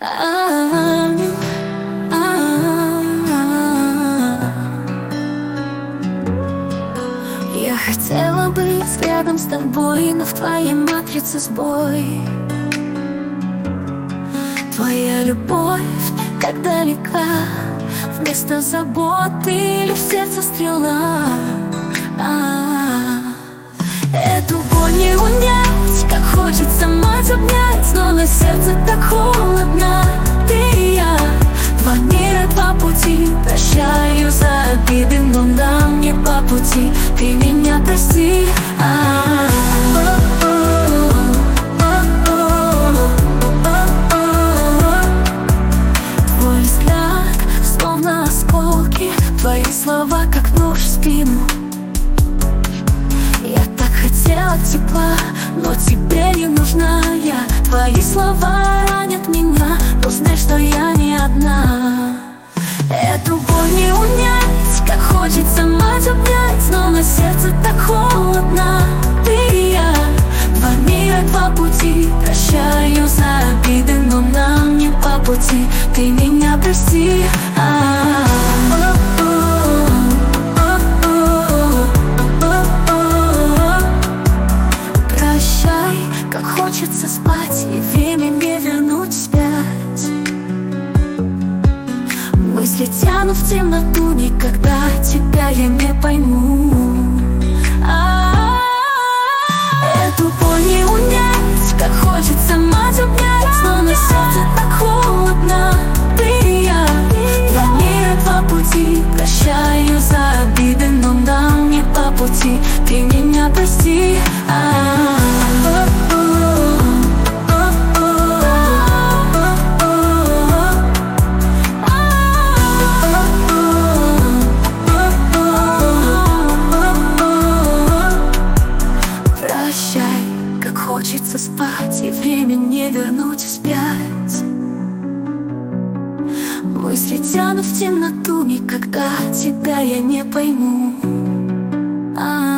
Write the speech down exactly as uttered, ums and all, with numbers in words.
А-а-а, а-а-а. Я хотела быть рядом с тобой, но в твоей матрице сбой. Твоя любовь так далека, вместо заботы или в сердце стрела. А-а-а. Эту боль не унять, как хочется мать обнять, но на сердце так холодно. Ты и я, два мира, два пути. Прощаю за обиды, но нам не по пути. Ты меня прости. Твой взгляд словно осколки, твои слова как нож в спину. Хотела тепла, но тебе не нужна я. Твои слова ранят меня, но знай, что я не одна. Эту боль не унять, как хочется мать обнять, но на сердце так холодно. Ты и я, два мира, два пути. Прощаю за обиды, но нам не по пути. Ты меня прости. А-а-а. Как хочется спать и время не вернуть вспять. Мысли тянут в темноту, никогда тебя я не пойму. А-а-а. Эту боль не унять, как хочется мать обнять, но на сердце так холодно. Ты и я, два мира, два пути. Прощаю за обиды, но нам не по пути. Ты меня прости. А-а-а. Хочется спать и время не вернуть вспять. Мысли тянут в темноту, никогда тебя я не пойму. А-а-а.